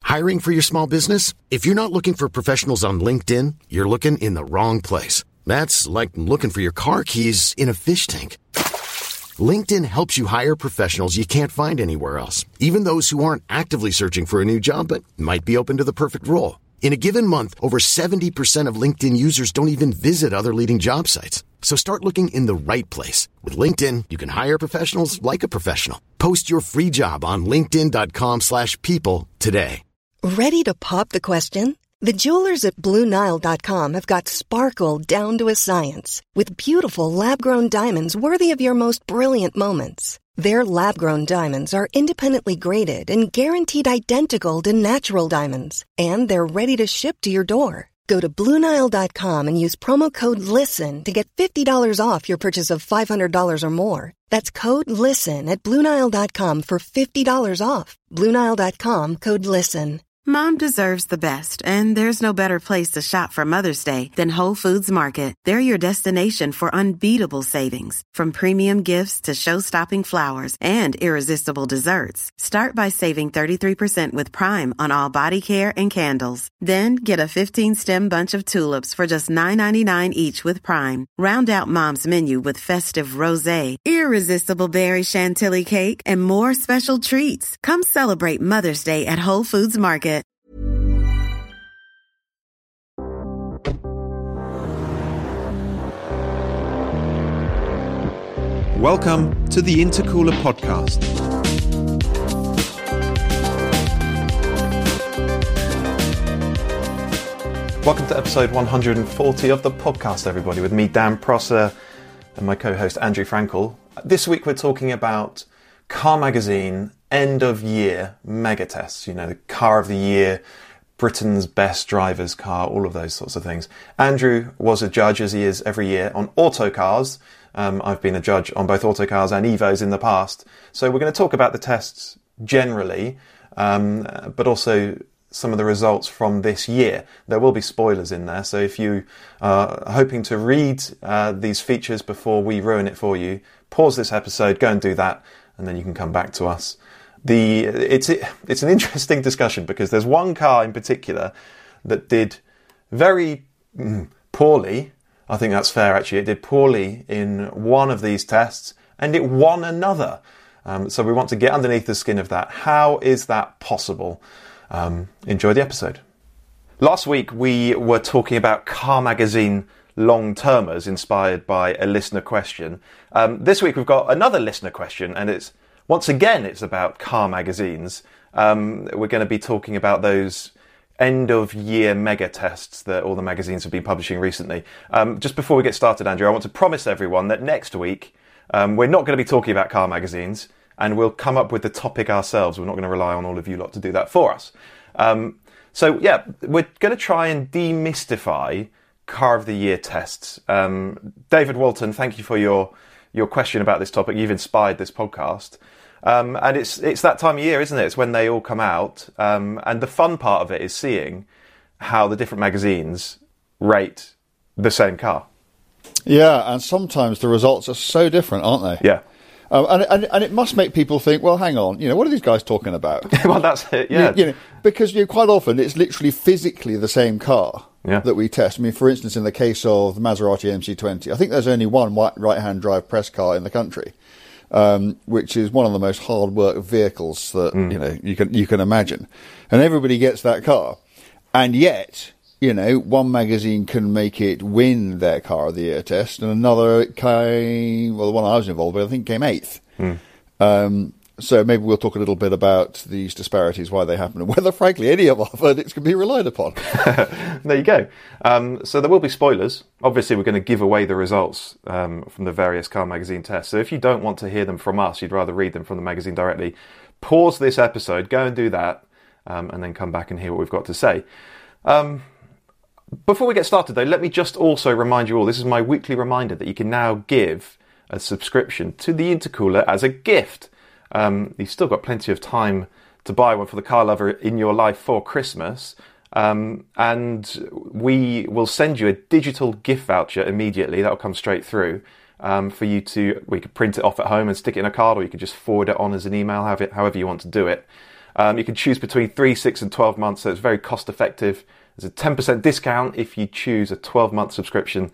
Hiring for your small business? If you're not looking for professionals on LinkedIn, you're looking in the wrong place. That's like looking for your car keys in a fish tank. LinkedIn helps you hire professionals you can't find anywhere else, even those who aren't actively searching for a new job but might be open to the perfect role. In a given month, over 70% of LinkedIn users don't even visit other leading job sites. So start looking in the right place. With LinkedIn, you can hire professionals like a professional. Post your free job on linkedin.com/people today. Ready to pop the question? The jewelers at BlueNile.com have got sparkle down to a science with beautiful lab-grown diamonds worthy of your most brilliant moments. Their lab-grown diamonds are independently graded and guaranteed identical to natural diamonds, and they're ready to ship to your door. Go to BlueNile.com and use promo code LISTEN to get $50 off your purchase of $500 or more. That's code LISTEN at BlueNile.com for $50 off. BlueNile.com, code LISTEN. Mom deserves the best, and there's no better place to shop for Mother's Day than Whole Foods Market. They're your destination for unbeatable savings, from premium gifts to show-stopping flowers and irresistible desserts. Start by saving 33% with Prime on all body care and candles. Then get a 15-stem bunch of tulips for just $9.99 each with Prime. Round out Mom's menu with festive rosé, irresistible berry chantilly cake, and more special treats. Come celebrate Mother's Day at Whole Foods Market. Welcome to the Intercooler podcast. Welcome to episode 140 of the podcast, everybody, with me, Dan Prosser, and my co-host, Andrew Frankel. This week we're talking about Car Magazine end-of-year mega tests. You know, the car of the year, Britain's best driver's car, all of those sorts of things. Andrew was a judge, as he is every year, on Autocars. I've been a judge on both Autocars and Evos in the past. So we're going to talk about the tests generally, but also some of the results from this year. There will be spoilers in there, so if you are hoping to read these features before we ruin it for you, pause this episode, go and do that, and then you can come back to us. It's an interesting discussion because there's one car in particular that did very poorly. I think that's fair, actually. It did poorly in one of these tests and it won another. So we want to get underneath the skin of that. How is that possible? Enjoy the episode. Last week we were talking about Car Magazine long-termers inspired by a listener question. This week we've got another listener question, and it's about car magazines. We're going to be talking about those end-of-year mega tests that all the magazines have been publishing recently. Just before we get started, Andrew, I want to promise everyone that next week we're not going to be talking about car magazines, and we'll come up with the topic ourselves. We're not going to rely on all of you lot to do that for us. So yeah, we're going to try and demystify car of the year tests. David Walton, thank you for your question about this topic. You've inspired this podcast. And it's that time of year, isn't it? It's when they all come out. And the fun part of it is seeing how the different magazines rate the same car. Yeah, and sometimes the results are so different, aren't they? Yeah. And it must make people think, well, hang on, what are these guys talking about? Well, that's it, yeah. Because quite often it's literally physically the same car that we test. I mean, for instance, in the case of the Maserati MC20, I think there's only one right-hand drive press car in the country, which is one of the most hard-work vehicles that you can imagine. And everybody gets that car. And yet, one magazine can make it win their car of the year test, and another the one I was involved with, I think came 8th. So maybe we'll talk a little bit about these disparities, why they happen, and whether, frankly, any of our verdicts can be relied upon. There you go. So there will be spoilers. Obviously, we're going to give away the results from the various car magazine tests. So if you don't want to hear them from us, you'd rather read them from the magazine directly, pause this episode, go and do that, and then come back and hear what we've got to say. Before we get started, though, let me just also remind you all, this is my weekly reminder that you can now give a subscription to the Intercooler as a gift. You've still got plenty of time to buy one for the car lover in your life for Christmas. And we will send you a digital gift voucher immediately. That'll come straight through for you to, we could print it off at home and stick it in a card, or you could just forward it on as an email, however you want to do it. You can choose between 3, 6 and 12 months, so it's very cost effective. There's a 10% discount if you choose a 12-month subscription.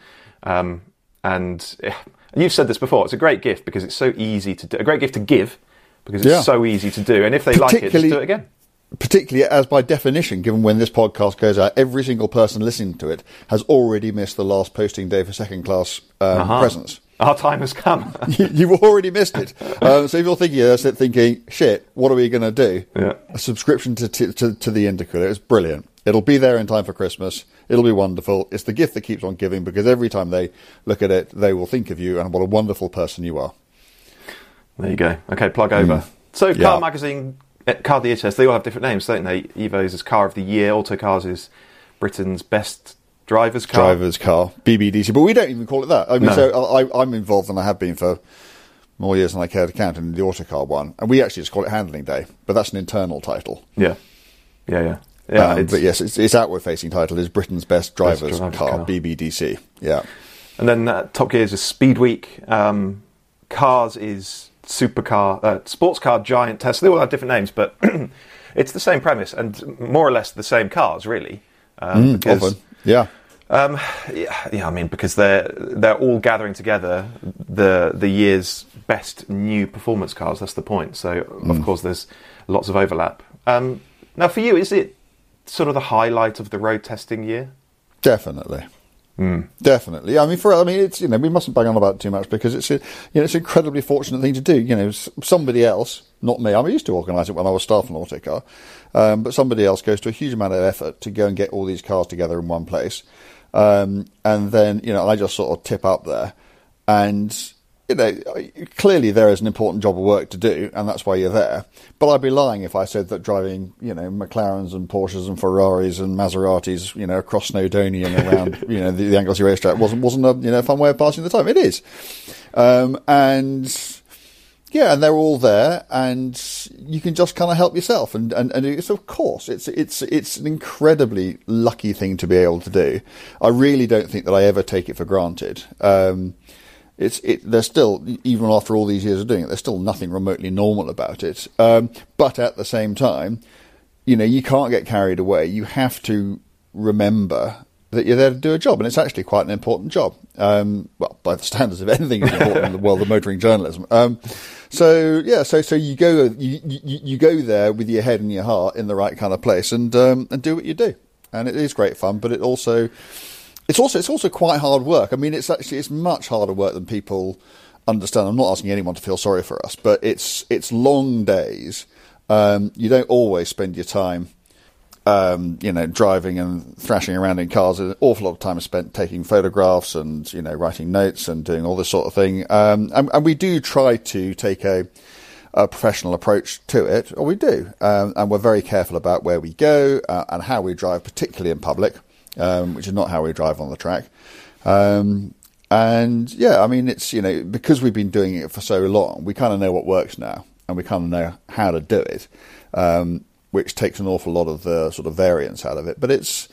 And you've said this before, it's a great gift because it's so easy to do. A great gift to give because it's so easy to do. And if they like it, just do it again. Particularly as by definition, given when this podcast goes out, every single person listening to it has already missed the last posting day for second-class presents. Our time has come. You've already missed it. So if you're thinking, shit, what are we going to do? Yeah. A subscription to the Intercooler is brilliant. It'll be there in time for Christmas. It'll be wonderful. It's the gift that keeps on giving because every time they look at it, they will think of you and what a wonderful person you are. There you go. Okay, plug over. So Car Magazine, Car of the Year test, they all have different names, don't they? Evo's is Car of the Year, Autocars is Britain's Best Driver's Car. BBDC. But we don't even call it that. I mean, so I'm involved, and I have been for more years than I care to count, in the Autocar one. And we actually just call it Handling Day, but that's an internal title. Yeah. But yes, its outward-facing title is Britain's Best Driver's Car, BBDC. Yeah. And then Top Gear is Speed Week. Cars is Supercar, Sports Car Giant Test. They all have different names, but it's the same premise and more or less the same cars, really. Often, yeah. I mean, because they're all gathering together the year's best new performance cars. That's the point. So, of course, there's lots of overlap. Now, for you, is it sort of the highlight of the road testing year? Definitely. Definitely. I mean, it's, we mustn't bang on about it too much because it's it's an incredibly fortunate thing to do. Somebody else, not me. I used to organise it when I was staff on Autocar, but somebody else goes to a huge amount of effort to go and get all these cars together in one place, and then I just sort of tip up there, and clearly there is an important job of work to do, and that's why you're there. But I'd be lying if I said that driving, McLarens and Porsches and Ferraris and Maseratis, across Snowdonia and around, the Anglesey racetrack wasn't a fun way of passing the time. It is, and they're all there, and you can just kind of help yourself, and it's, of course, it's an incredibly lucky thing to be able to do. I really don't think that I ever take it for granted. There's still, even after all these years of doing it, there's still nothing remotely normal about it. But at the same time, you can't get carried away. You have to remember that you're there to do a job, and it's actually quite an important job. By the standards of anything is important in the world of motoring journalism. So you go there with your head and your heart in the right kind of place, and do what you do, and it is great fun. But it's also quite hard work. I mean, it's much harder work than people understand. I'm not asking anyone to feel sorry for us, but it's long days. You don't always spend your time, driving and thrashing around in cars. An awful lot of time is spent taking photographs and, writing notes and doing all this sort of thing. And we do try to take a professional approach to it, or we do. And we're very careful about where we go and how we drive, particularly in public. Which is not how we drive on the track. It's, because we've been doing it for so long, we kind of know what works now, and we kind of know how to do it, which takes an awful lot of the sort of variance out of it. But it's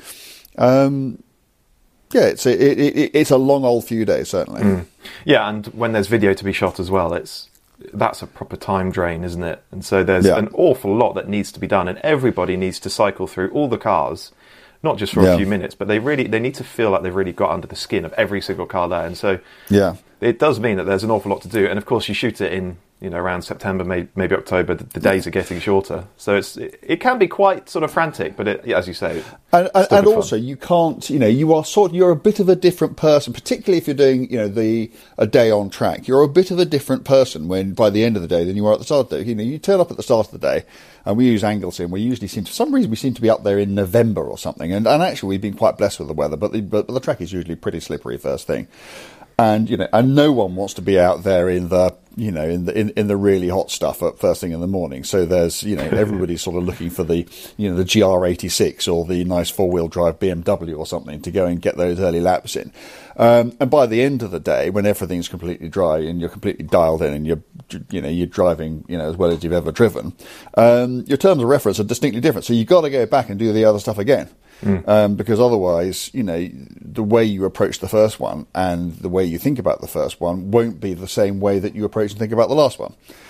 a long old few days, certainly. Yeah, and when there's video to be shot as well, that's a proper time drain, isn't it? And so there's an awful lot that needs to be done, and everybody needs to cycle through all the cars. Not just for a few minutes, but they need to feel like they've really got under the skin of every single car there. And so it does mean that there's an awful lot to do. And of course, you shoot it in, around September, maybe October. The days are getting shorter. So it can be quite sort of frantic, but as you say, and also you can't, you're a bit of a different person, particularly if you're doing, a day on track. You're a bit of a different person by the end of the day than you are at the start of the day. You turn up at the start of the day. And we use Anglesey, and we usually for some reason we seem to be up there in November or something. And actually we've been quite blessed with the weather, but the track is usually pretty slippery first thing. And and no one wants to be out there in the in the really hot stuff at first thing in the morning. So there's everybody's sort of looking for the the GR86 or the nice 4-wheel drive BMW or something to go and get those early laps in. And by the end of the day, when everything's completely dry and you're completely dialed in and you're driving as well as you've ever driven, your terms of reference are distinctly different. So you've got to go back and do the other stuff again. Because otherwise, the way you approach the first one and the way you think about the first one won't be the same way that you approach and think about the last one.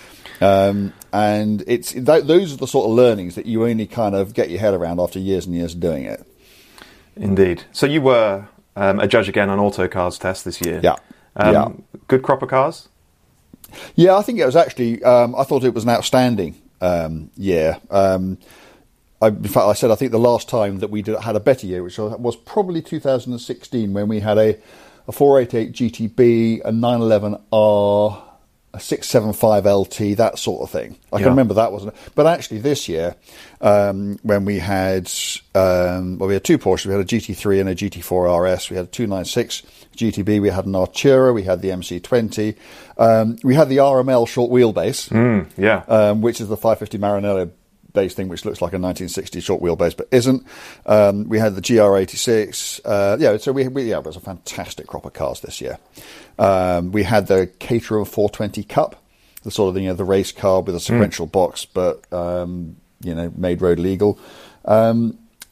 And those are the sort of learnings that you only kind of get your head around after years and years of doing it. Indeed. So you were a judge again on Autocars test this year. Yeah. Good crop of cars? Yeah, I think it was actually, I thought it was an outstanding year. In fact, I said I think the last time that we had a better year, which was probably 2016, when we had a 488 GTB, a 911R, a 675 LT, that sort of thing. I can remember that wasn't. But actually, this year, when we had we had two Porsches, we had a GT3 and a GT4 RS. We had a 296 GTB. We had an Artura. We had the MC20. We had the RML short wheelbase, which is the 550 Maranello base thing, which looks like a 1960 short wheelbase but isn't. We had the GR86. So it was a fantastic crop of cars this year. We had the Caterham 420 Cup, the sort of the race car with a sequential box, but made road legal. I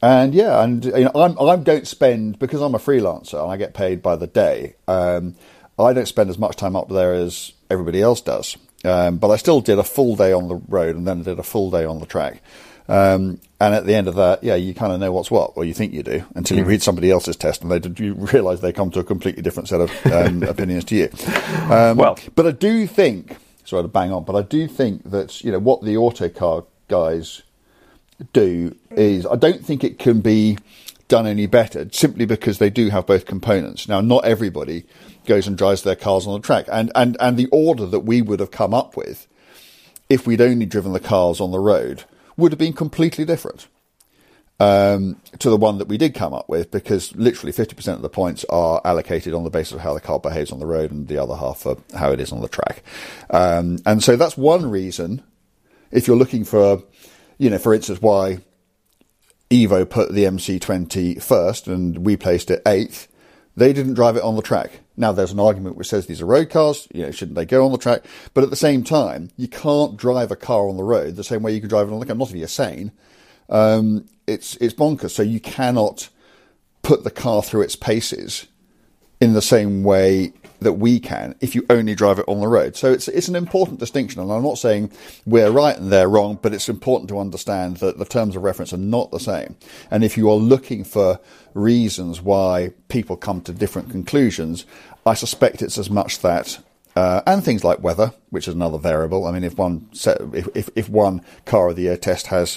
don't spend, because I'm a freelancer and I get paid by the day. I don't spend as much time up there as everybody else does. But I still did a full day on the road and then did a full day on the track. And at the end of that, you kind of know what's what, or you think you do, until you read somebody else's test and you realise they come to a completely different set of opinions to you. But I do think, sorry to bang on, but I do think that what the Autocar guys do is, I don't think it can be done any better, simply because they do have both components. Now, not everybody goes and drives their cars on the track, and the order that we would have come up with if we'd only driven the cars on the road would have been completely different to the one that we did come up with, because literally 50% of the points are allocated on the basis of how the car behaves on the road and the other half for how it is on the track. And so that's one reason, if you're looking for, for instance, why Evo put the MC20 first and we placed it 8th, they didn't drive it on the track. Now, there's an argument which says these are road cars, shouldn't they go on the track? But at the same time, you can't drive a car on the road the same way you can drive it on the car. Not if you're sane. It's bonkers. So you cannot put the car through its paces in the same way that we can if you only drive it on the road. So it's an important distinction, and I'm not saying we're right and they're wrong, but it's important to understand that the terms of reference are not the same. And if you are looking for reasons why people come to different conclusions, I suspect it's as much that and things like weather, which is another variable. I mean, if one car of the year test has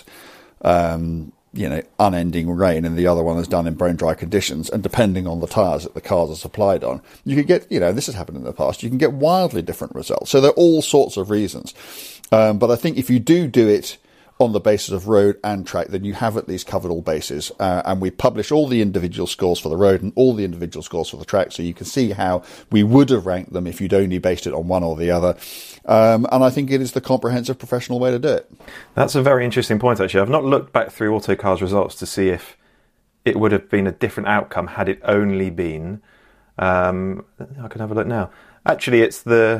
unending rain and the other one is done in bone dry conditions, and depending on the tyres that the cars are supplied on, you could get, this has happened in the past, you can get wildly different results. So there are all sorts of reasons. But I think if you do it on the basis of road and track, then you have at least covered all bases. And we publish all the individual scores for the road and all the individual scores for the track, so you can see how we would have ranked them if you'd only based it on one or the other. And I think it is the comprehensive professional way to do it. That's a very interesting point, actually. I've not looked back through Autocar's results to see if it would have been a different outcome had it only been... I can have a look now. Actually, I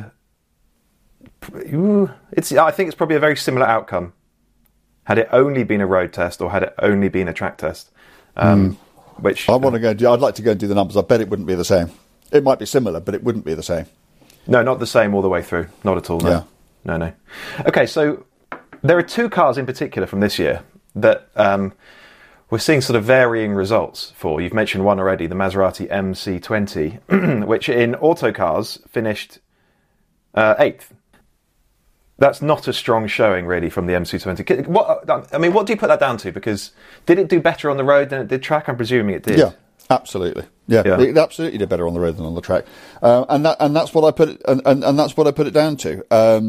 think it's probably a very similar outcome had it only been a road test or had it only been a track test. Which I'd like to go and do the numbers. I bet it wouldn't be the same. It might be similar, but it wouldn't be the same. No, not the same all the way through. Not at all, no. Yeah. No. Okay, so there are two cars in particular from this year that we're seeing sort of varying results for. You've mentioned one already, the Maserati MC20, which in Autocars finished 8th. That's not a strong showing, really, from the MC20. What do you put that down to? Because did it do better on the road than it did track? I'm presuming it did. Yeah, absolutely. Yeah. It absolutely did better on the road than on the track, and that's what I put it. And that's what I put it down to.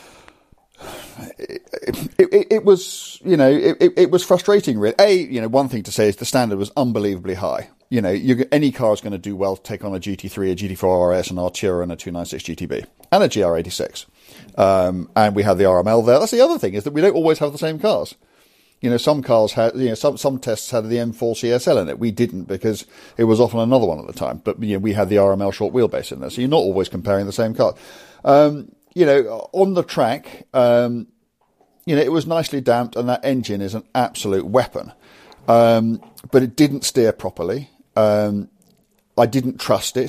It was, it was frustrating. Really, one thing to say is the standard was unbelievably high. Any car is going to do well to take on a GT3, a GT4 RS, an Artura, and a 296 GTB, and a GR86. And we had the RML there. That's the other thing, is that we don't always have the same cars. Some cars had, some tests had the M4 CSL in it. We didn't, because it was often another one at the time. But we had the RML short wheelbase in there, so you're not always comparing the same car. On the track, it was nicely damped, and that engine is an absolute weapon. But it didn't steer properly. I didn't trust it.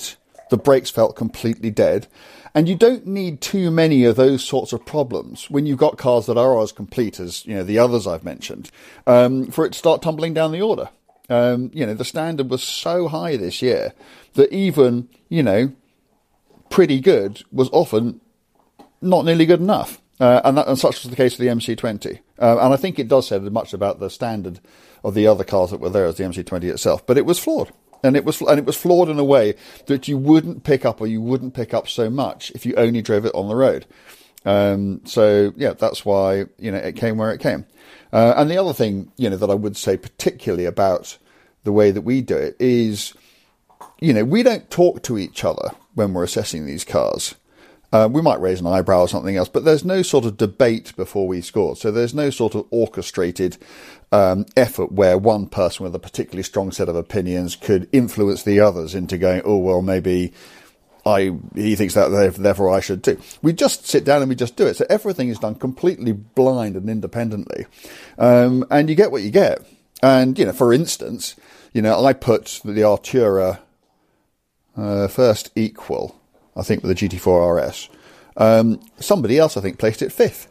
The brakes felt completely dead. And you don't need too many of those sorts of problems when you've got cars that are as complete as, the others I've mentioned, for it to start tumbling down the order. The standard was so high this year that even, pretty good was often not nearly good enough. And such was the case with the MC20. And I think it does say much about the standard of the other cars that were there as the MC20 itself. But it was flawed. And it was flawed in a way that you wouldn't pick up, or you wouldn't pick up so much if you only drove it on the road. That's why, it came where it came. And the other thing, that I would say particularly about the way that we do it is, we don't talk to each other when we're assessing these cars. We might raise an eyebrow or something else, but there's no sort of debate before we score. So there's no sort of orchestrated effort where one person with a particularly strong set of opinions could influence the others into going, oh, well, maybe he thinks that, therefore I should too. We just sit down and we just do it. So everything is done completely blind and independently. And you get what you get. And, for instance, I put the Artura first equal, I think, with the GT4 RS. Somebody else, I think, placed it fifth.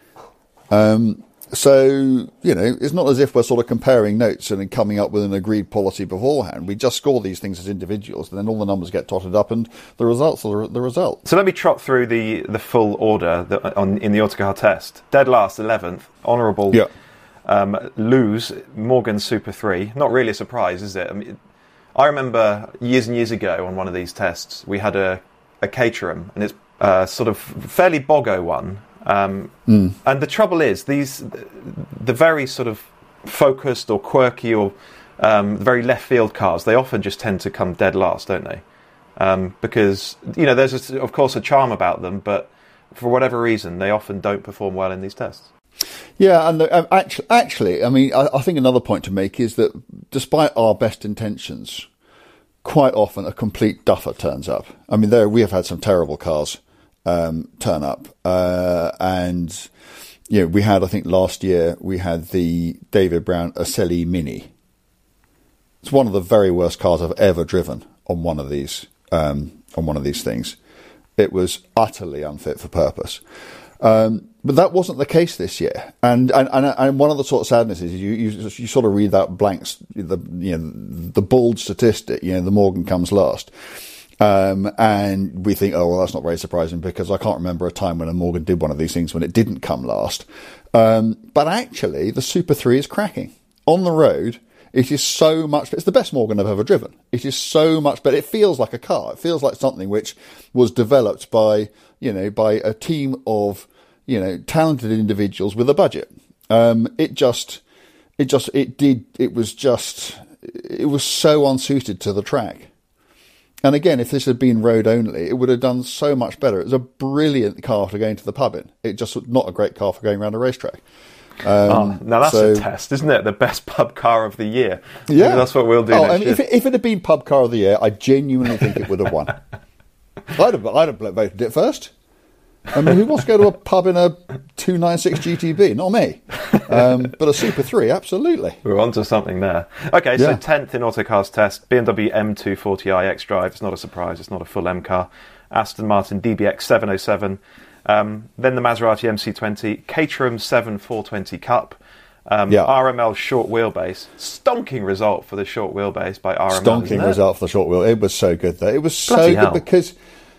So, it's not as if we're sort of comparing notes and coming up with an agreed policy beforehand. We just score these things as individuals, and then all the numbers get totted up, and the results are the result. So let me trot through the full order in the Autocar test. Dead last, 11th. Honourable. Yeah. Lose, Morgan Super 3. Not really a surprise, is it? I remember years and years ago on one of these tests, we had a Caterham, and it's sort of fairly boggo one. And the trouble is, the very sort of focused or quirky or very left field cars, they often just tend to come dead last, don't they? Because, there's of course a charm about them, but for whatever reason, they often don't perform well in these tests. Yeah, and actually, I think another point to make is that despite our best intentions, quite often a complete duffer turns up. We have had some terrible cars turn up, and we had, I think last year we had the David Brown Aselli Mini. It's one of the very worst cars I've ever driven on one of these things. It was utterly unfit for purpose. But that wasn't the case this year, and one of the sort of sadnesses is you sort of read that blanks, the bald statistic, the Morgan comes last, and we think, oh well, that's not very surprising because I can't remember a time when a Morgan did one of these things when it didn't come last. But actually, the Super 3 is cracking on the road. It is so much. It's the best Morgan I've ever driven. It is so much better. It feels like a car. It feels like something which was developed by a team of talented individuals with a budget. It was so unsuited to the track. And again, if this had been road only, it would have done so much better. It was a brilliant car for going to the pub in. It just was not a great car for going around a racetrack. Now that's a test, isn't it? The best pub car of the year. Yeah, maybe that's what we'll do next year. If it had been pub car of the year, I genuinely think it would have won. I'd have voted it first. Who wants to go to a pub in a 296 GTB? Not me. But a Super 3, absolutely. We're on to something there. Okay, so 10th in Autocar's test, BMW M240i xDrive. It's not a surprise, it's not a full M car. Aston Martin DBX 707. Then the Maserati MC20, Caterham 7 420 Cup. RML short wheelbase. Stonking result for the short wheelbase by RML. Stonking result for the short wheel. It was so good, though. It was so good because...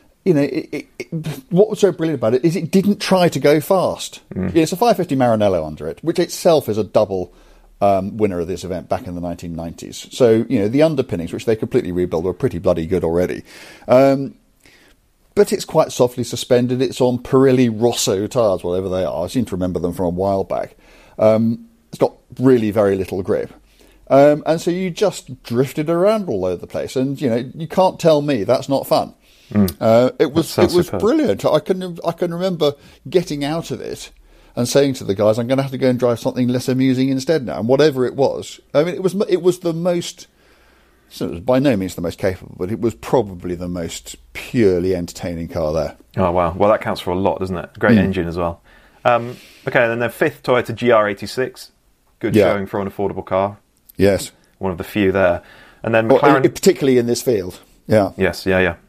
what was so brilliant about it is it didn't try to go fast. It's a 550 Maranello under it, which itself is a double winner of this event back in the 1990s. So, the underpinnings, which they completely rebuilt, were pretty bloody good already. But it's quite softly suspended. It's on Pirelli Rosso tyres, whatever they are. I seem to remember them from a while back. It's got really very little grip. And so you just drifted around all over the place. And, you can't tell me that's not fun. It was brilliant. I can remember getting out of it and saying to the guys, I'm going to have to go and drive something less amusing instead now. And whatever it was, it was the most, so it was by no means the most capable, but it was probably the most purely entertaining car there. Oh wow, well that counts for a lot, doesn't it? Great engine as well. Okay, and then 5th Toyota GR86, good showing for an affordable car. Yes, one of the few there. And then McLaren, particularly in this field. Yeah. Yes, yeah.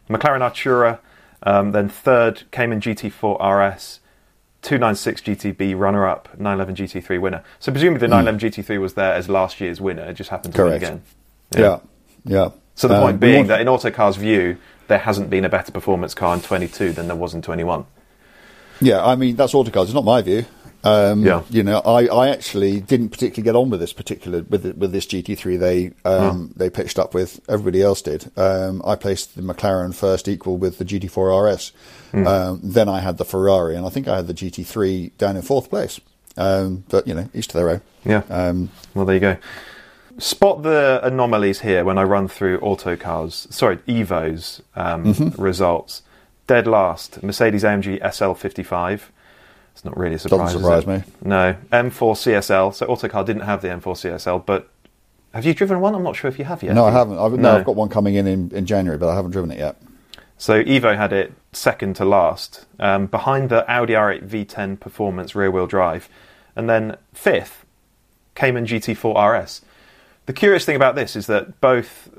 McLaren Artura, then third, Cayman GT4 RS, 296 GTB runner-up, 911 GT3 winner. So presumably the 911 GT3 was there as last year's winner. It just happened to win again. Yeah. So the point being that in Autocar's view, there hasn't been a better performance car in 22 than there was in 21. Yeah, I mean, that's Autocars. It's not my view. You know, I actually didn't particularly get on with this with this GT3 they pitched up with. Everybody else did. I placed the McLaren first, equal with the GT4 RS. Then I had the Ferrari, and I think I had the GT3 down in fourth place. But you know, each to their own. Yeah. Well, there you go. Spot the anomalies here when I run through Evo's results. Dead last, Mercedes-AMG SL55. It's not really a surprise. Doesn't surprise me. No. M4 CSL. So Autocar didn't have the M4 CSL, but have you driven one? I'm not sure if you have yet. No, I haven't. I've got one coming in January, but I haven't driven it yet. So Evo had it second to last, behind the Audi R8 V10 Performance rear-wheel drive, and then fifth, Cayman GT4 RS. The curious thing about this is that both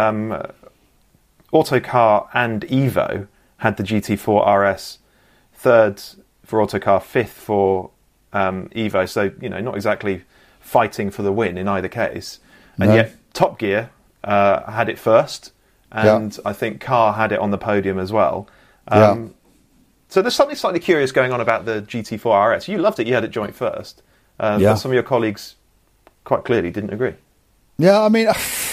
Autocar and Evo had the GT4 RS third for Autocar, fifth for Evo. So, you know, not exactly fighting for the win in either case. And yet Top Gear had it first, and I think Car had it on the podium as well. So there's something slightly curious going on about the GT4 RS. You loved it, you had it joint first. But some of your colleagues quite clearly didn't agree. Yeah, I mean,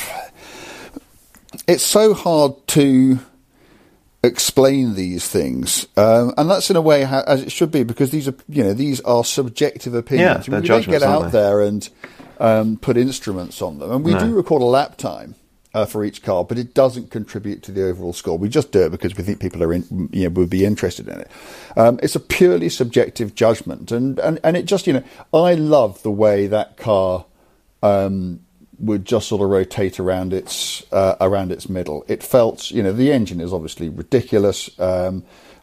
it's so hard to explain these things, and that's in a way as it should be, because these are subjective opinions. Yeah, we don't get out there and put instruments on them, and we do record a lap time for each car, but it doesn't contribute to the overall score. We just do it because we think people would be interested in it. It's a purely subjective judgment, and it just, you know, I love the way that car would just sort of rotate around its middle. It felt, you know, the engine is obviously ridiculous, and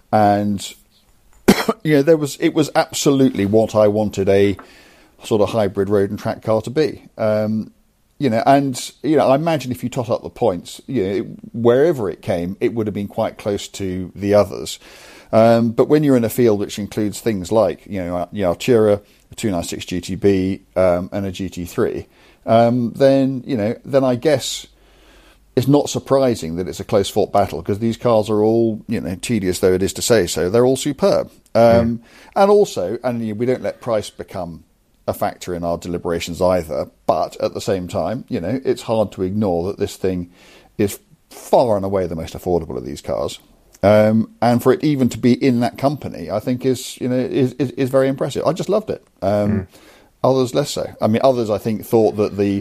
you know, it was absolutely what I wanted a sort of hybrid road and track car to be. You know, and you know, I imagine if you tot up the points, you know, wherever it came, it would have been quite close to the others. But when you're in a field which includes things like, you know, Artura, a 296 GTB, and a GT3. Then I guess it's not surprising that it's a close fought battle, because these cars are all, you know, tedious though it is to say so, they're all superb. And also, we don't let price become a factor in our deliberations either, but at the same time, you know, it's hard to ignore that this thing is far and away the most affordable of these cars. And for it even to be in that company, I think is very impressive. I just loved it. Others less so. I mean, others I think thought that the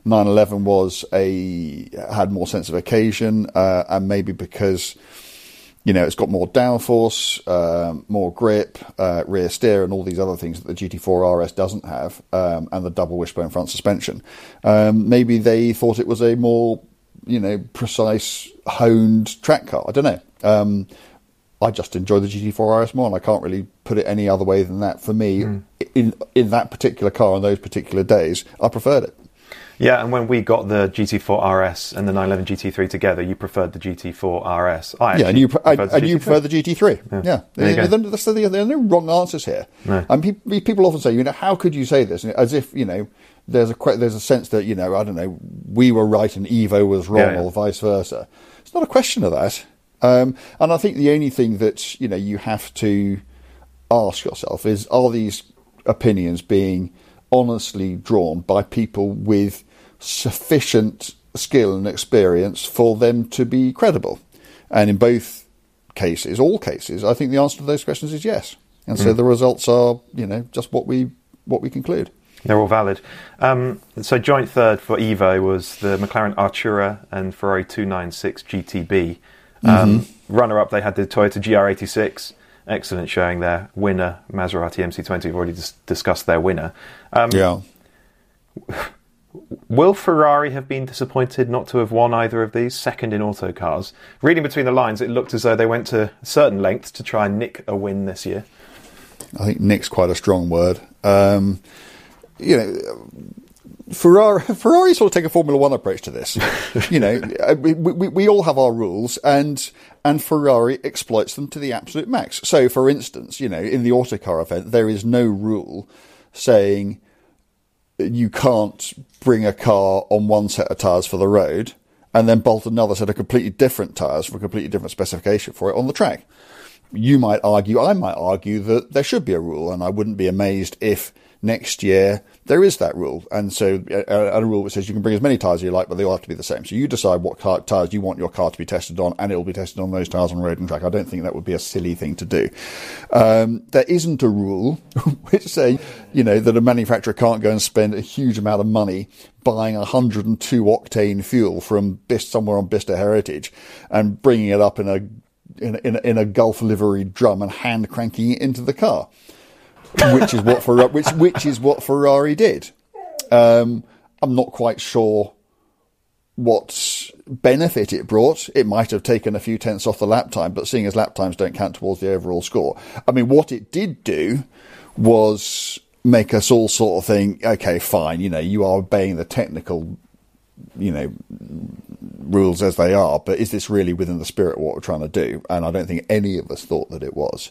911 had more sense of occasion, and maybe because, you know, it's got more downforce, more grip, rear steer, and all these other things that the GT4 RS doesn't have, and the double wishbone front suspension. Maybe they thought it was a more, you know, precise, honed track car. I don't know. I just enjoy the GT4 RS more, and I can't really put it any other way than that. For me, in that particular car on those particular days, I preferred it. Yeah, and when we got the GT4 RS and the 911 GT3 together, you preferred the GT4 RS. And you prefer the GT3. Yeah. There are no wrong answers here. No. And people often say, you know, how could you say this? As if, you know, there's a sense that, you know, I don't know, we were right and Evo was wrong, or vice versa. It's not a question of that. And I think the only thing that, you know, you have to ask yourself is, are these opinions being honestly drawn by people with sufficient skill and experience for them to be credible? And in both cases, all cases, I think the answer to those questions is yes. And so the results are, you know, just what we conclude. They're all valid. So joint third for Evo was the McLaren Artura and Ferrari 296 GTB. Runner-up, they had the Toyota GR86. Excellent showing there. Winner, Maserati MC20. We've already discussed their winner. Will Ferrari have been disappointed not to have won either of these? Second in Autocars. Reading between the lines, it looked as though they went to a certain length to try and nick a win this year. I think nick's quite a strong word. You know, Ferrari sort of take a Formula One approach to this. We all have our rules, and Ferrari exploits them to the absolute max. So, for instance, in the autocar event, there is no rule saying you can't bring a car on one set of tyres for the road and then bolt another set of completely different tyres for a completely different specification for it on the track. You might argue, I might argue that there should be a rule, and I wouldn't be amazed if next year there is that rule. And so a rule that says you can bring as many tyres as you like, but they all have to be the same. So you decide what tyres you want your car to be tested on, and it will be tested on those tyres on road and track. I don't think that would be a silly thing to do. There isn't a rule which say, that a manufacturer can't go and spend a huge amount of money buying 102 octane fuel from somewhere on Bicester Heritage and bringing it up in a Gulf livery drum and hand cranking it into the car. Which is what Ferrari did. I'm not quite sure what benefit it brought. It might have taken a few tenths off the lap time, but seeing as lap times don't count towards the overall score. I mean, what it did do was make us all sort of think, okay, fine, you are obeying the technical, rules as they are, but is this really within the spirit of what we're trying to do? And I don't think any of us thought that it was.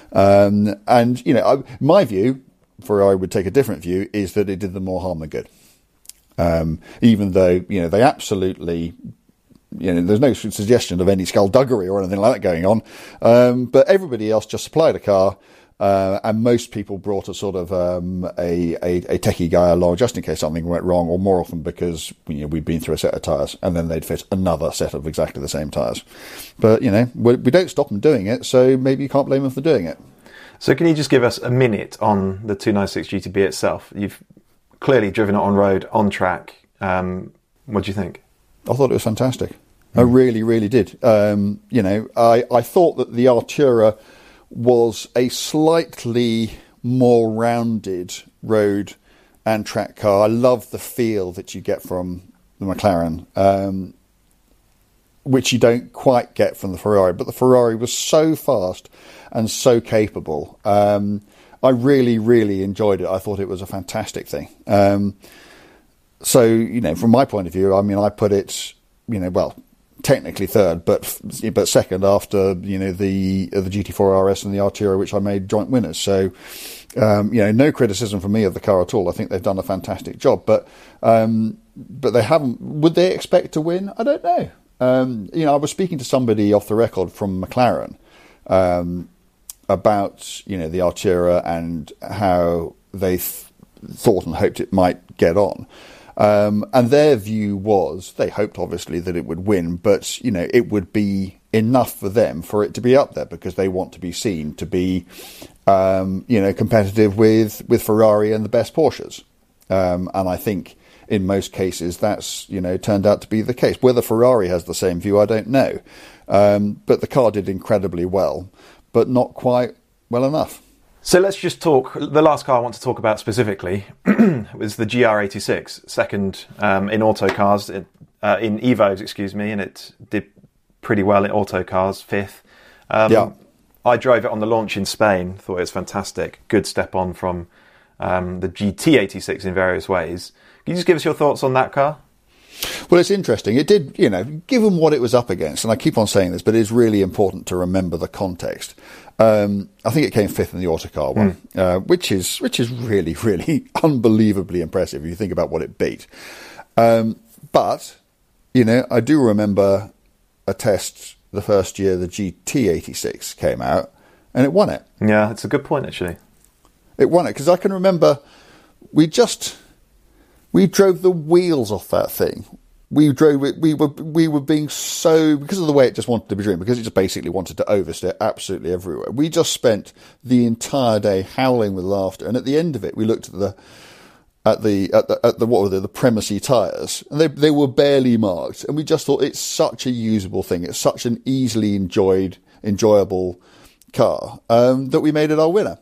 My view, Ferrari would take a different view, is that it did them more harm than good. Even though, they absolutely, there's no suggestion of any skullduggery or anything like that going on. But everybody else just supplied a car, and most people brought a sort of a techie guy along just in case something went wrong, or more often because we'd been through a set of tyres and then they'd fit another set of exactly the same tyres. But we don't stop them doing it, so maybe you can't blame them for doing it. So can you just give us a minute on the 296 GTB itself? You've clearly driven it on road, on track. What do you think? I thought it was fantastic. I really, really did. I thought that the Artura was a slightly more rounded road and track car. I love the feel that you get from the McLaren, which you don't quite get from the Ferrari. But the Ferrari was so fast and so capable. I really, really enjoyed it. I thought it was a fantastic thing. So, from my point of view, I mean, I put it, technically third, but second after the GT4 RS and the Artura, which I made joint winners. So no criticism from me of the car at all. I think they've done a fantastic job, but they haven't. Would they expect to win? I don't know. I was speaking to somebody off the record from McLaren about the Artura and how they thought and hoped it might get on. And their view was, they hoped obviously that it would win, but it would be enough for them for it to be up there because they want to be seen to be, competitive with Ferrari and the best Porsches. And I think in most cases that's, turned out to be the case. Whether Ferrari has the same view, I don't know. But the car did incredibly well, but not quite well enough. So let's just talk. The last car I want to talk about specifically was the GR86, second in autocars, in Evos, and it did pretty well in autocars, fifth. I drove it on the launch in Spain, thought it was fantastic. Good step on from the GT86 in various ways. Can you just give us your thoughts on that car? Well, it's interesting. It did, given what it was up against, and I keep on saying this, but it's really important to remember the context. I think it came fifth in the autocar one, which is really, really unbelievably impressive if you think about what it beat. But, I do remember a test the first year the GT86 came out, and it won it. Yeah, it's a good point, actually. It won it, because I can remember we drove the wheels off that thing. We drove it. We were being so, because of the way it just wanted to be driven, because it just basically wanted to oversteer absolutely everywhere. We just spent the entire day howling with laughter, and at the end of it, we looked at the Premacy tyres, and they were barely marked, and we just thought it's such a usable thing. It's such an easily enjoyable car that we made it our winner.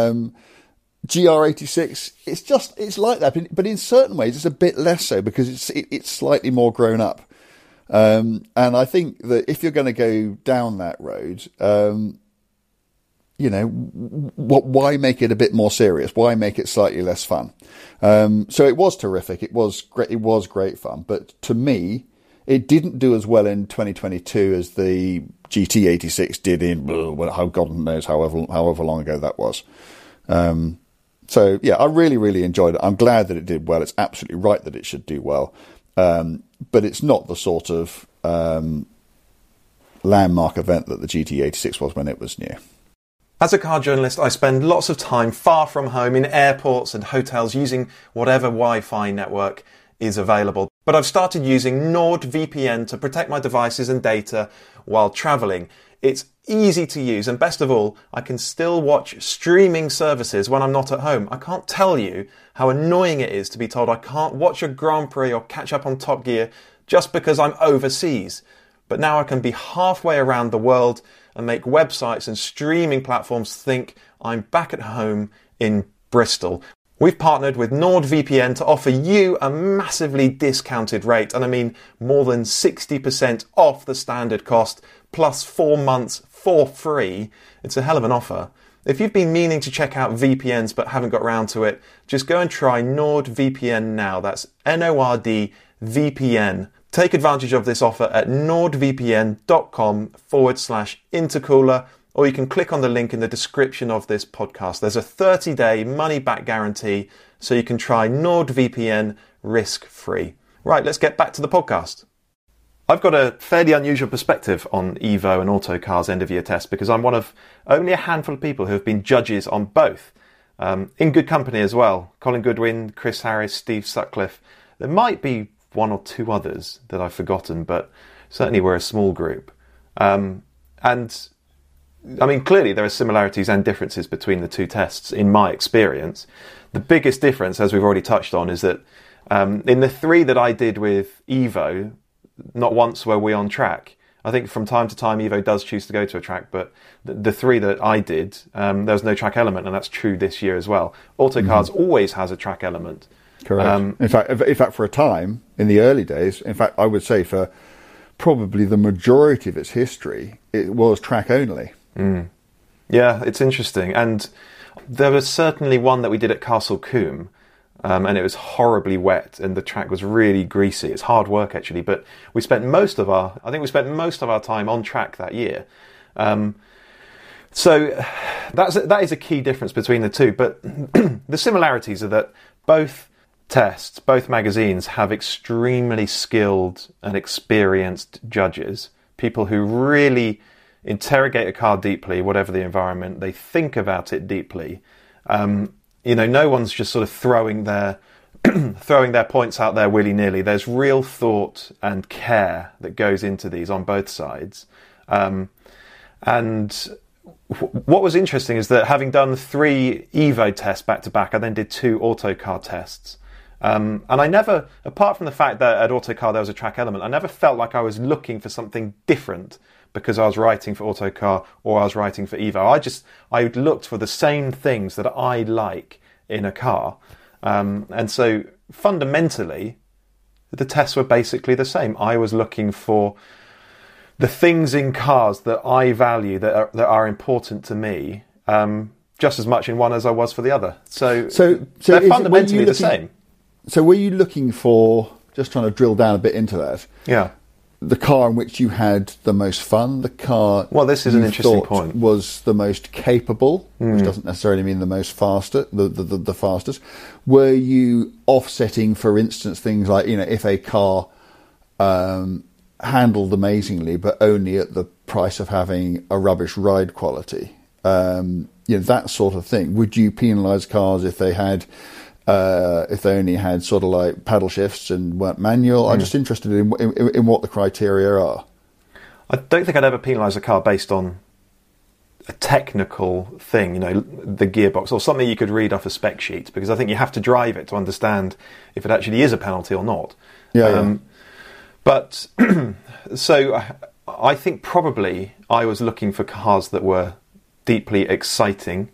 GR86, it's like that, but in certain ways it's a bit less so because it's slightly more grown up. And I think that if you're going to go down that road, why make it a bit more serious? Why make it slightly less fun? So it was terrific. It was great. It was great fun. But to me, it didn't do as well in 2022 as the GT86 did in, how God knows, however long ago that was. So yeah, I really, really enjoyed it. I'm glad that it did well. It's absolutely right that it should do well. But it's not the sort of landmark event that the GT86 was when it was new. As a car journalist, I spend lots of time far from home in airports and hotels using whatever Wi-Fi network is available. But I've started using NordVPN to protect my devices and data while travelling. It's easy to use, and best of all, I can still watch streaming services when I'm not at home. I can't tell you how annoying it is to be told I can't watch a Grand Prix or catch up on Top Gear just because I'm overseas. But now I can be halfway around the world and make websites and streaming platforms think I'm back at home in Bristol. We've partnered with NordVPN to offer you a massively discounted rate, and I mean more than 60% off the standard cost, plus 4 months for free. It's a hell of an offer. If you've been meaning to check out VPNs but haven't got round to it, just go and try NordVPN now. That's NordVPN. Take advantage of this offer at nordvpn.com/intercooler, or you can click on the link in the description of this podcast. There's a 30-day money-back guarantee, so you can try NordVPN risk-free. Right, let's get back to the podcast. I've got a fairly unusual perspective on Evo and Autocar's end-of-year test because I'm one of only a handful of people who have been judges on both. In good company as well. Colin Goodwin, Chris Harris, Steve Sutcliffe. There might be one or two others that I've forgotten, but certainly we're a small group. And I mean, clearly there are similarities and differences between the two tests in my experience. The biggest difference, as we've already touched on, is that in the 3 that I did with Evo, not once were we on track. I think from time to time Evo does choose to go to a track, but the 3 that I did, there was no track element, and that's true this year as well. Autocars always has a track element. Correct. In fact, for a time, in the early days, in fact, I would say for probably the majority of its history, it was track only. Yeah, it's interesting. And there was certainly one that we did at Castle Combe, and it was horribly wet, and the track was really greasy. It's hard work, actually, but we spent most of our time on track that year. So that is a key difference between the two. But the similarities are that both tests, both magazines have extremely skilled and experienced judges, people who really interrogate a car deeply, whatever the environment. They think about it deeply. No one's just sort of throwing their points out there willy-nilly. There's real thought and care that goes into these on both sides. And what was interesting is that having done 3 Evo tests back to back, I then did 2 Autocar tests. And I never, apart from the fact that at Autocar there was a track element, I never felt like I was looking for something different because I was writing for Autocar or I was writing for Evo. I looked for the same things that I like in a car. And so fundamentally, the tests were basically the same. I was looking for the things in cars that I value, that are important to me, just as much in one as I was for the other. So they're fundamentally the same. So were you looking for, just trying to drill down a bit into that, the car in which you had the most fun, the car this is an interesting point, was the most capable, which doesn't necessarily mean the most faster, the fastest? Were you offsetting, for instance, things like, if a car handled amazingly but only at the price of having a rubbish ride quality, that sort of thing? Would you penalise cars if they only had sort of like paddle shifts and weren't manual? I'm just interested in what the criteria are. I don't think I'd ever penalise a car based on a technical thing, the gearbox or something you could read off a spec sheet, because I think you have to drive it to understand if it actually is a penalty or not. But so I think probably I was looking for cars that were deeply exciting,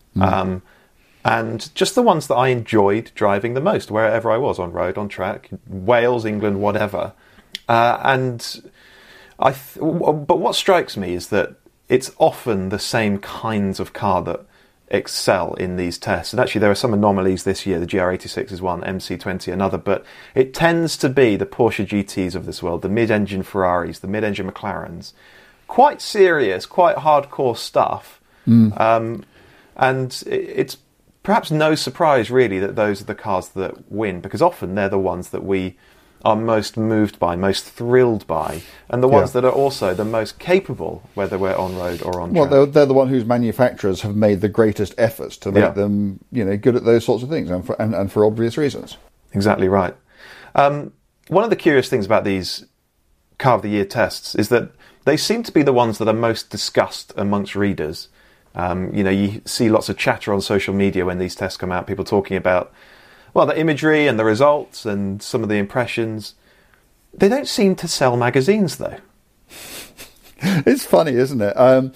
and just the ones that I enjoyed driving the most, wherever I was, on road, on track, Wales, England, whatever. But what strikes me is that it's often the same kinds of car that excel in these tests. And actually there are some anomalies this year. The GR86 is one, MC20 another, but it tends to be the Porsche GTs of this world, the mid-engine Ferraris, the mid-engine McLarens. Quite serious, quite hardcore stuff. And it's perhaps no surprise really that those are the cars that win, because often they're the ones that we are most moved by, most thrilled by, and the ones that are also the most capable, whether we're on road or on track. Well, they're the one whose manufacturers have made the greatest efforts to make them, good at those sorts of things, and for obvious reasons. Exactly right. One of the curious things about these Car of the Year tests is that they seem to be the ones that are most discussed amongst readers. You see lots of chatter on social media when these tests come out, people talking about the imagery and the results and some of the impressions. They don't seem to sell magazines, though. It's funny, isn't it?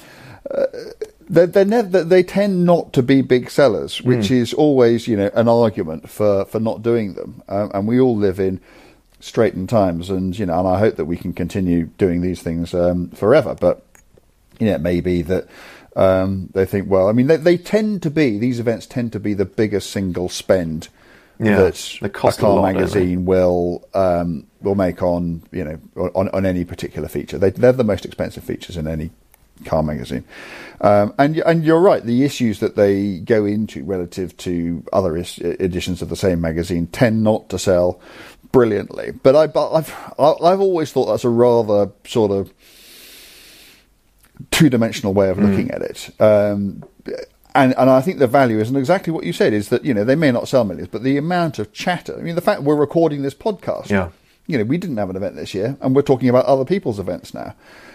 They tend not to be big sellers, which is always, an argument for not doing them. And we all live in straitened times, and and I hope that we can continue doing these things forever. But it may be that they think, they tend to be, these events tend to be the biggest single spend that a car magazine will make on on any particular feature. They're the most expensive features in any car magazine, and you're right. The issues that they go into relative to other editions of the same magazine tend not to sell brilliantly. But I've always thought that's a rather sort of two-dimensional way of looking at it. And I think the value isn't exactly what you said, is that, they may not sell millions, but the amount of chatter. I mean, the fact we're recording this podcast, we didn't have an event this year, and we're talking about other people's events now.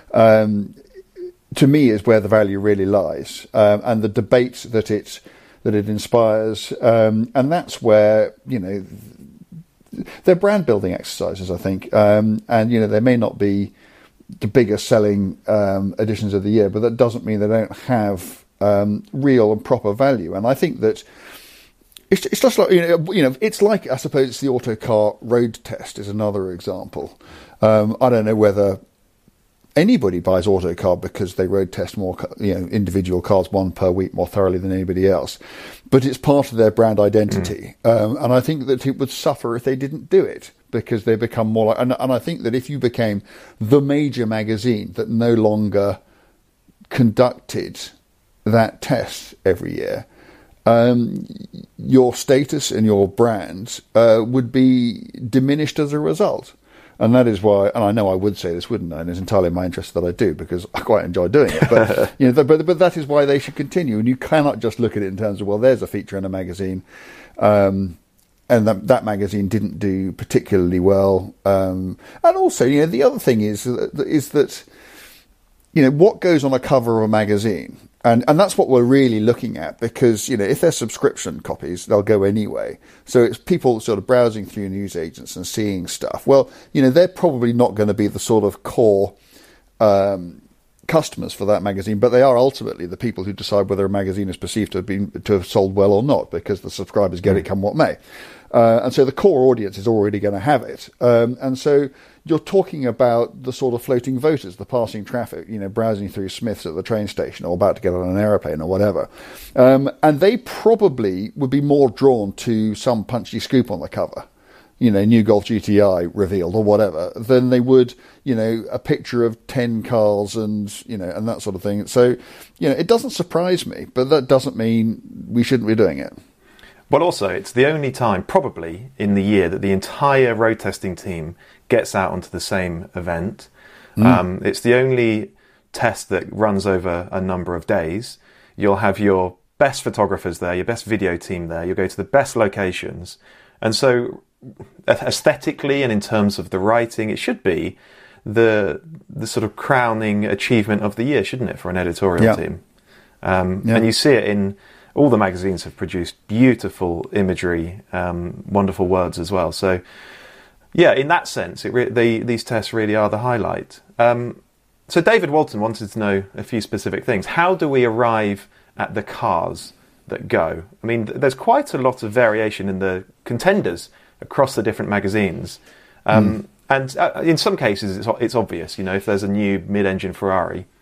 To me, is where the value really lies, and the debate that it inspires, and that's where, they're brand building exercises, I think, and they may not be the biggest selling editions of the year, but that doesn't mean they don't have real and proper value. And I think that it's just like it's like, I suppose it's the Autocar road test is another example. I don't know whether anybody buys Autocar because they road test more individual cars, one per week, more thoroughly than anybody else, but it's part of their brand identity. And I think that it would suffer if they didn't do it, because they become more like, and I think that if you became the major magazine that no longer conducted that test every year, your status and your brand would be diminished as a result. And that is why, and I know I would say this, wouldn't I? And it's entirely in my interest that I do, because I quite enjoy doing it. But but that is why they should continue. And you cannot just look at it in terms of, there's a feature in a magazine, and that magazine didn't do particularly well. And also, the other thing is that what goes on a cover of a magazine. And that's what we're really looking at, because, if they're subscription copies, they'll go anyway. So it's people sort of browsing through newsagents and seeing stuff. Well, they're probably not going to be the sort of core customers for that magazine, but they are ultimately the people who decide whether a magazine is perceived to have sold well or not, because the subscribers get it come what may. And so the core audience is already going to have it. And so you're talking about the sort of floating voters, the passing traffic, browsing through Smith's at the train station or about to get on an aeroplane or whatever. And they probably would be more drawn to some punchy scoop on the cover, new Golf GTI revealed or whatever, than they would, a picture of 10 cars and that sort of thing. So, it doesn't surprise me, but that doesn't mean we shouldn't be doing it. Well, also, it's the only time, probably, in the year that the entire road testing team gets out onto the same event. It's the only test that runs over a number of days. You'll have your best photographers there, your best video team there. You'll go to the best locations. And so, aesthetically and in terms of the writing, it should be the sort of crowning achievement of the year, shouldn't it, for an editorial team? And you see it in... all the magazines have produced beautiful imagery, wonderful words as well. So, in that sense, these tests really are the highlight. So David Walton wanted to know a few specific things. How do we arrive at the cars that go? I mean, there's quite a lot of variation in the contenders across the different magazines. And in some cases, it's obvious. If there's a new mid-engine Ferrari,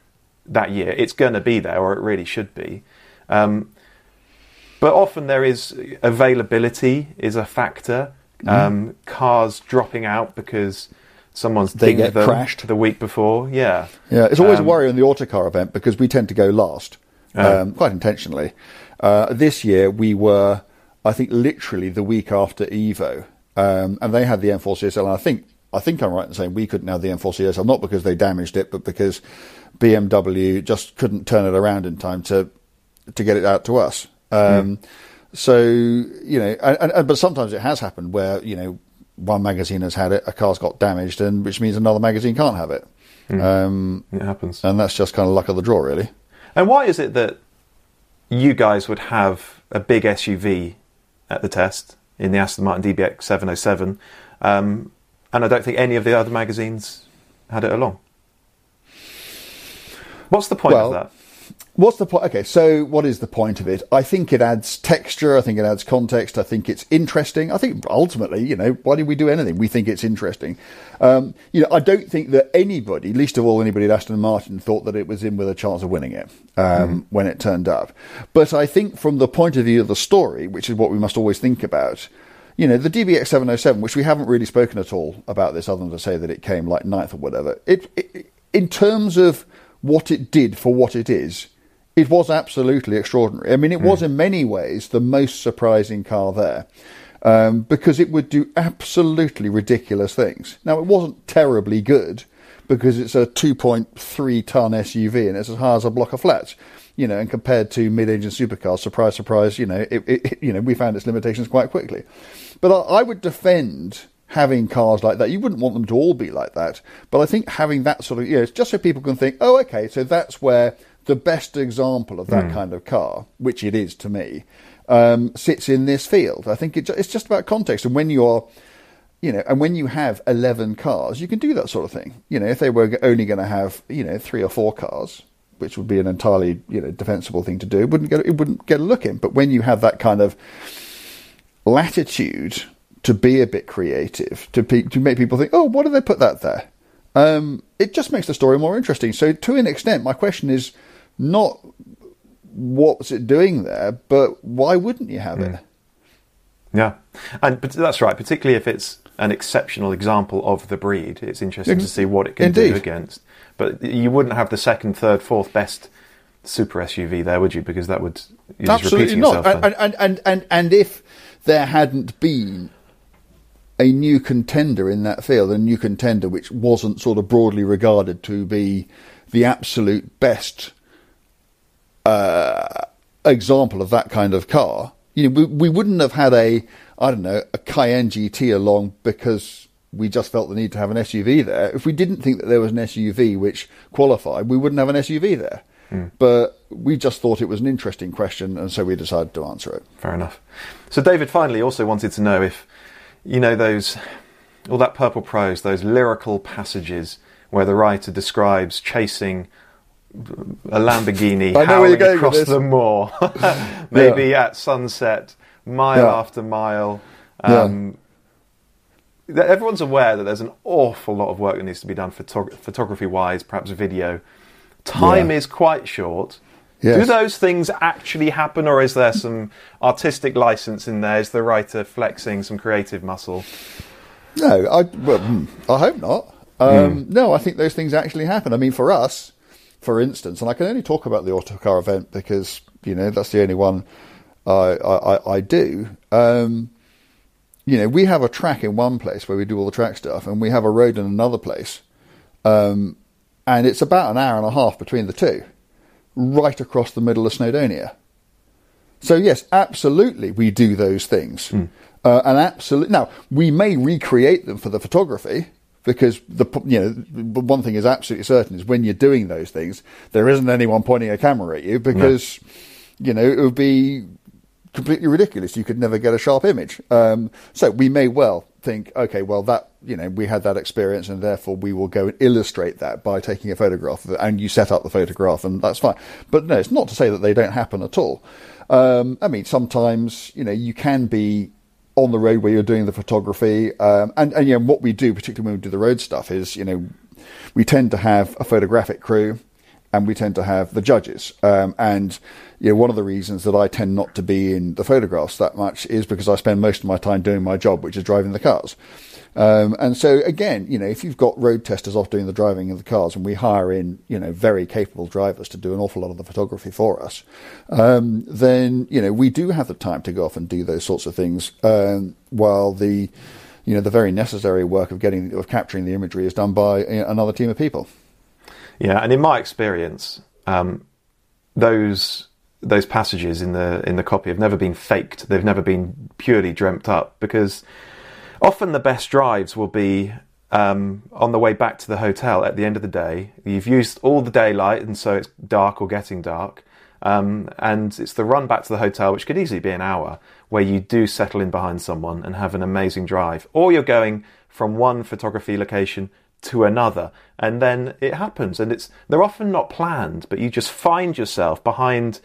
that year. It's going to be there, or it really should be. But often there is availability is a factor. Cars dropping out because someone's dinged them crashed the week before. Yeah. It's always a worry on the autocar event because we tend to go last, quite intentionally. This year we were, I think, literally the week after Evo, and they had the M4 CSL, and I think I'm right in saying we couldn't have the M4 CSL, not because they damaged it, but because BMW just couldn't turn it around in time to get it out to us. So, you know, but sometimes it has happened where, you know, one magazine has had it, a car's got damaged, and which means another magazine can't have it. It happens. And that's just kind of luck of the draw, really. And why is it that you guys would have a big SUV at the test in the Aston Martin DBX 707, and I don't think any of the other magazines had it along? What's the point of that? What's the point? Okay, so what is the point of it? I think it adds texture. I think it adds context. I think it's interesting. I think ultimately, you know, why do we do anything? We think it's interesting. You know, I don't think that anybody, least of all anybody at Aston Martin, thought that it was in with a chance of winning it when it turned up. But I think from the point of view of the story, which is what we must always think about, you know, the DBX 707, which we haven't really spoken at all about this other than to say that it came like ninth or whatever, it in terms of what it did for what it is, it was absolutely extraordinary. I mean, it was in many ways the most surprising car there because it would do absolutely ridiculous things. Now, it wasn't terribly good because it's a 2.3-ton SUV and it's as high as a block of flats, you know, and compared to mid-engine supercars, surprise, surprise, you know, you know, we found its limitations quite quickly. But I would defend having cars like that. You wouldn't want them to all be like that, but I think having that sort of, you know, it's just so people can think, oh, okay, so that's where the best example of that kind of car, which it is to me, sits in this field. I think it's just about context. And when you're, you know, and when you have 11 cars, you can do that sort of thing. You know, if they were only going to have, you know, 3 or 4 cars, which would be an entirely, you know, defensible thing to do, it wouldn't get a look in. But when you have that kind of latitude to be a bit creative, to make people think, oh, why did they put that there? It just makes the story more interesting. So to an extent, my question is not what's it doing there, but why wouldn't you have it? Yeah, but that's right, particularly if it's an exceptional example of the breed. It's interesting to see what it can do against. But you wouldn't have the second, third, fourth best super SUV there, would you? Because that would... Absolutely not. And if there hadn't been a new contender in that field, a new contender which wasn't sort of broadly regarded to be the absolute best example of that kind of car, you know, we wouldn't have had a Cayenne GT along because we just felt the need to have an SUV there. If we didn't think that there was an SUV which qualified, we wouldn't have an SUV there. But we just thought it was an interesting question, and so we decided to answer it. Fair enough. So David finally also wanted to know if, you know, all that purple prose, those lyrical passages where the writer describes chasing a Lamborghini howling across the moor, maybe at sunset, mile after mile. Everyone's aware that there's an awful lot of work that needs to be done photography-wise, perhaps video. Time is quite short. Yes. Do those things actually happen, or is there some artistic license in there? Is the writer flexing some creative muscle? No, I hope not. No, I think those things actually happen. I mean, for us, for instance, and I can only talk about the Autocar event because, you know, that's the only one I do. You know, we have a track in one place where we do all the track stuff, and we have a road in another place. And it's about an hour and a half between the two, right across the middle of Snowdonia. So yes, absolutely, we do those things. And absolutely, now we may recreate them for the photography, because one thing is absolutely certain is when you're doing those things, there isn't anyone pointing a camera at you because you know, it would be completely ridiculous. You could never get a sharp image. So we may well think, okay, well, that, you know, we had that experience and therefore we will go and illustrate that by taking a photograph of it, and you set up the photograph and that's fine. But no, it's not to say that they don't happen at all. I mean, sometimes, you know, you can be on the road where you're doing the photography. And you know, what we do, particularly when we do the road stuff, is, you know, we tend to have a photographic crew and we tend to have the judges. And one of the reasons that I tend not to be in the photographs that much is because I spend most of my time doing my job, which is driving the cars. And so again, if you've got road testers off doing the driving of the cars, and we hire in, very capable drivers to do an awful lot of the photography for us, then, we do have the time to go off and do those sorts of things, while the very necessary work of capturing the imagery is done by another team of people. Yeah, and in my experience, those passages in the copy have never been faked. They've never been purely dreamt up, because often the best drives will be on the way back to the hotel at the end of the day. You've used all the daylight, and so it's dark or getting dark. And it's the run back to the hotel, which could easily be an hour, where you do settle in behind someone and have an amazing drive. Or you're going from one photography location to another, and then it happens. And they're often not planned, but you just find yourself behind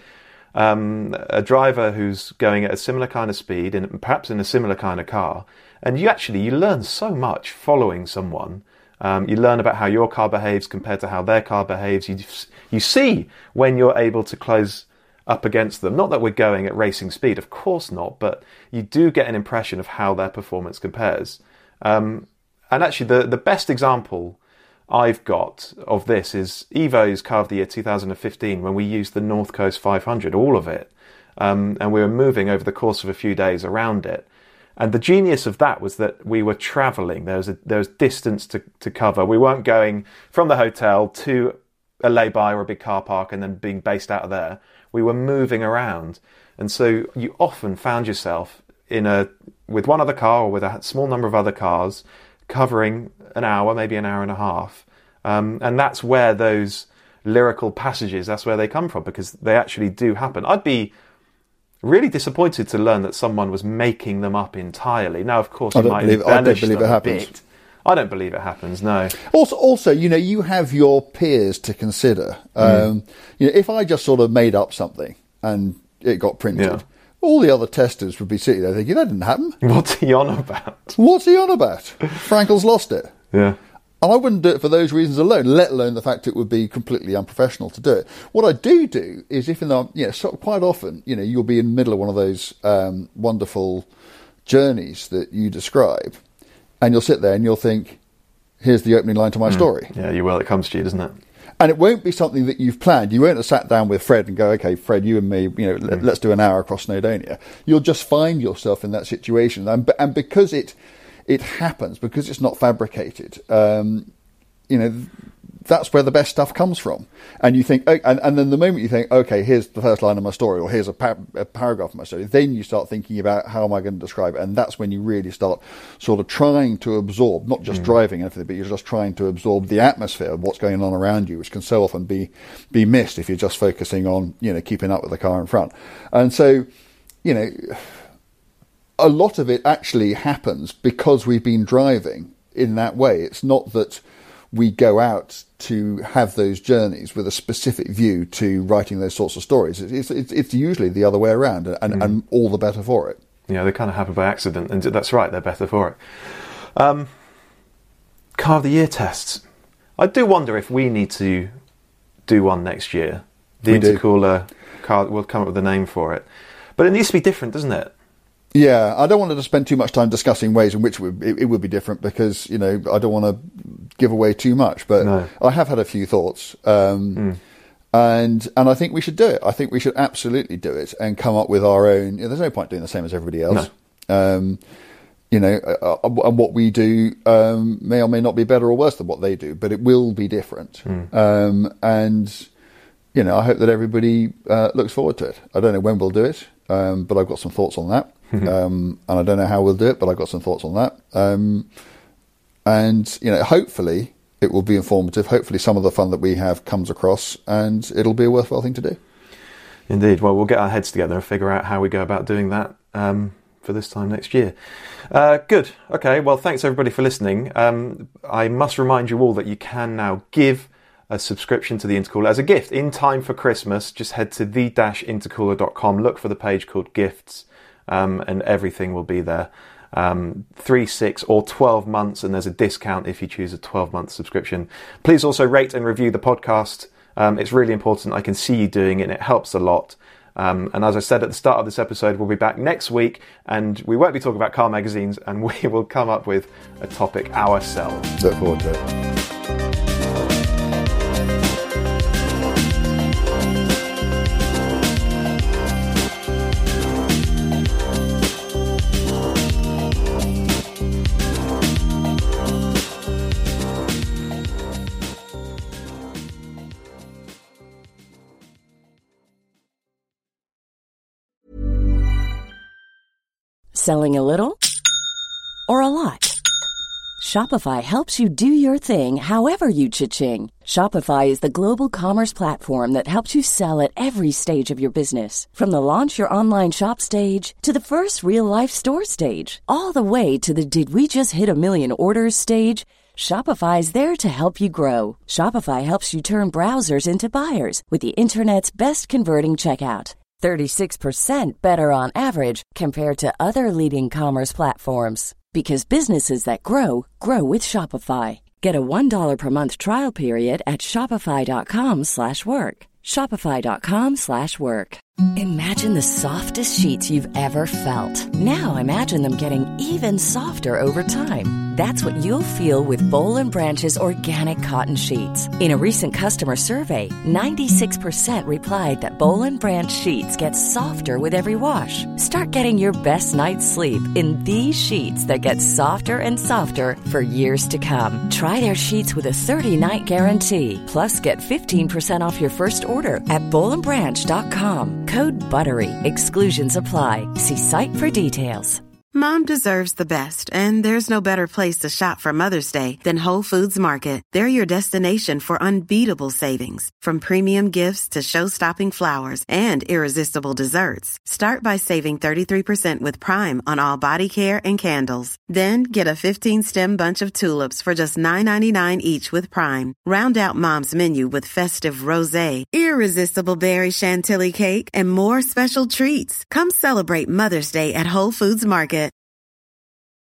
a driver who's going at a similar kind of speed, and perhaps in a similar kind of car. And you learn so much following someone. You learn about how your car behaves compared to how their car behaves. You see when you're able to close up against them. Not that we're going at racing speed, of course not, but you do get an impression of how their performance compares. And actually, the best example I've got of this is Evo's Car of the Year 2015, when we used the North Coast 500, all of it. And we were moving over the course of a few days around it. And the genius of that was that we were travelling. There was distance to cover. We weren't going from the hotel to a lay-by or a big car park and then being based out of there. We were moving around. And so you often found yourself with one other car or with a small number of other cars covering an hour, maybe an hour and a half. And that's where those lyrical passages, that's where they come from, because they actually do happen. I'd be really disappointed to learn that someone was making them up entirely. Now, of course, I don't believe it happens. I don't believe it happens. No. Also, you have your peers to consider. If I just sort of made up something and it got printed, all the other testers would be sitting there thinking, that didn't happen. What's he on about? Frankel's lost it. Yeah. And I wouldn't do it for those reasons alone, let alone the fact it would be completely unprofessional to do it. What I do is quite often, you'll be in the middle of one of those wonderful journeys that you describe, and you'll sit there and you'll think, here's the opening line to my story. Yeah, you will. It comes to you, doesn't it? And it won't be something that you've planned. You won't have sat down with Fred and go, okay, Fred, you and me, let's do an hour across Snowdonia. You'll just find yourself in that situation. And because it happens, because it's not fabricated, that's where the best stuff comes from. And you think, and then the moment you think, okay, here's the first line of my story, or here's a paragraph of my story, then you start thinking about how am I going to describe it. And that's when you really start sort of trying to absorb, not just driving and everything, but you're just trying to absorb the atmosphere of what's going on around you, which can so often be missed if you're just focusing on, keeping up with the car in front. And so, a lot of it actually happens because we've been driving in that way. It's not that we go out to have those journeys with a specific view to writing those sorts of stories. It's usually the other way around, and all the better for it. Yeah, they kind of happen by accident, and that's right, they're better for it. Car of the Year tests. I do wonder if we need to do one next year. The Intercooler car, we'll come up with a name for it. But it needs to be different, doesn't it? Yeah, I don't want to spend too much time discussing ways in which it would be different, because, I don't want to give away too much. But no. I have had a few thoughts, and I think we should do it. I think we should absolutely do it and come up with our own. There's no point doing the same as everybody else. No. And what we do may or may not be better or worse than what they do, but it will be different. And I hope that everybody looks forward to it. I don't know when we'll do it, but I've got some thoughts on that. And I don't know how we'll do it, but I've got some thoughts on that. And hopefully it will be informative. Hopefully some of the fun that we have comes across, and it'll be a worthwhile thing to do. Indeed. Well, we'll get our heads together and figure out how we go about doing that for this time next year. Good. Okay. Well, thanks everybody for listening. I must remind you all that you can now give a subscription to the Intercooler as a gift in time for Christmas. Just head to the-intercooler.com, look for the page called Gifts, and everything will be there. 3, 6 or 12 months, and there's a discount if you choose a 12-month subscription. Please also rate and review the podcast It's really important. I can see you doing it, and it helps a lot. And as I said at the start of this episode, we'll be back next week, and we won't be talking about car magazines, and we will come up with a topic ourselves. Look forward to it. Selling a little or a lot? Shopify helps you do your thing however you cha-ching. Shopify is the global commerce platform that helps you sell at every stage of your business. From the launch your online shop stage to the first real-life store stage, all the way to the did we just hit a million orders stage. Shopify is there to help you grow. Shopify helps you turn browsers into buyers with the internet's best converting checkout. 36% better on average compared to other leading commerce platforms. Because businesses that grow, grow with Shopify. Get a $1 per month trial period at shopify.com/work. Shopify.com/work. Imagine the softest sheets you've ever felt. Now imagine them getting even softer over time. That's what you'll feel with Boll & Branch's organic cotton sheets. In a recent customer survey, 96% replied that Boll & Branch sheets get softer with every wash. Start getting your best night's sleep in these sheets that get softer and softer for years to come. Try their sheets with a 30-night guarantee. Plus, get 15% off your first order at bollandbranch.com. Code BUTTERY. Exclusions apply. See site for details. Mom deserves the best, and there's no better place to shop for Mother's Day than Whole Foods Market. They're your destination for unbeatable savings, from premium gifts to show-stopping flowers and irresistible desserts. Start by saving 33% with Prime on all body care and candles. Then get a 15-stem bunch of tulips for just $9.99 each with Prime. Round out Mom's menu with festive rosé, irresistible berry chantilly cake, and more special treats. Come celebrate Mother's Day at Whole Foods Market.